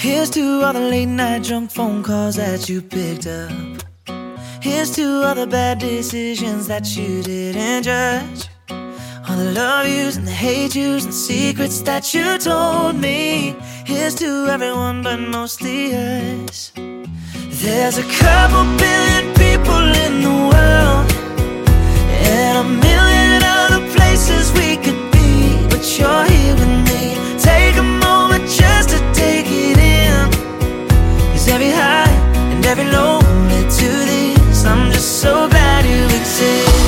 Here's to all the late night drunk phone calls that you picked up. Here's to all the bad decisions that you didn't judge. All the love yous and the hate yous and secrets that you told me. Here's to everyone but mostly us. There's a couple billion people in the world, and a million other places we could be, but you're here with me. Take a moment just to take it in, 'cause every high and every low led to this. I'm just so glad you exist.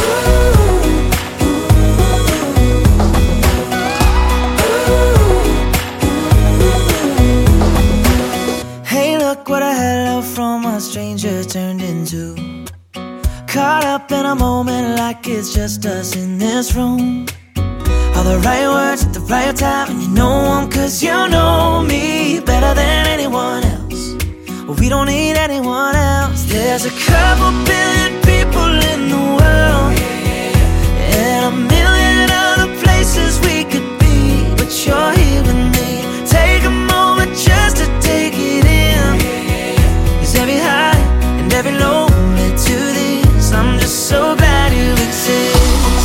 Hey, look what a hello from a stranger turned into. Caught up in a moment like it's just us in this room. All the right words at the right time, and you know them 'cause you know me better than anyone else. Well, we don't need anyone else. There's a couple billion people in the world, and a million other places we could be, but you're here with me. Take a moment just to take it in, 'cause every high and every low led to this. I'm just so glad you exist.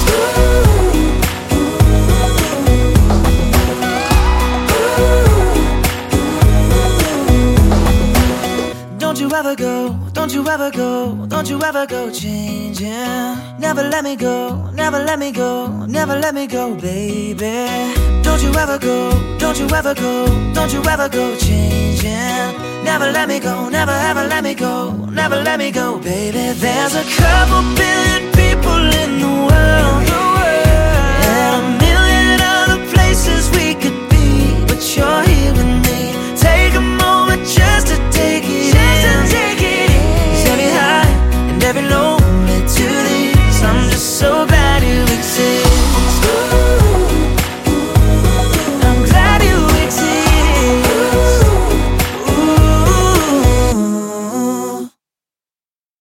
Don't you ever go, don't you ever go, don't you ever go changing. Never let me go, never let me go, never let me go, baby. Don't you ever go, don't you ever go, don't you ever go changing. Never let me go, never ever let me go, never let me go, baby. There's a couple billion people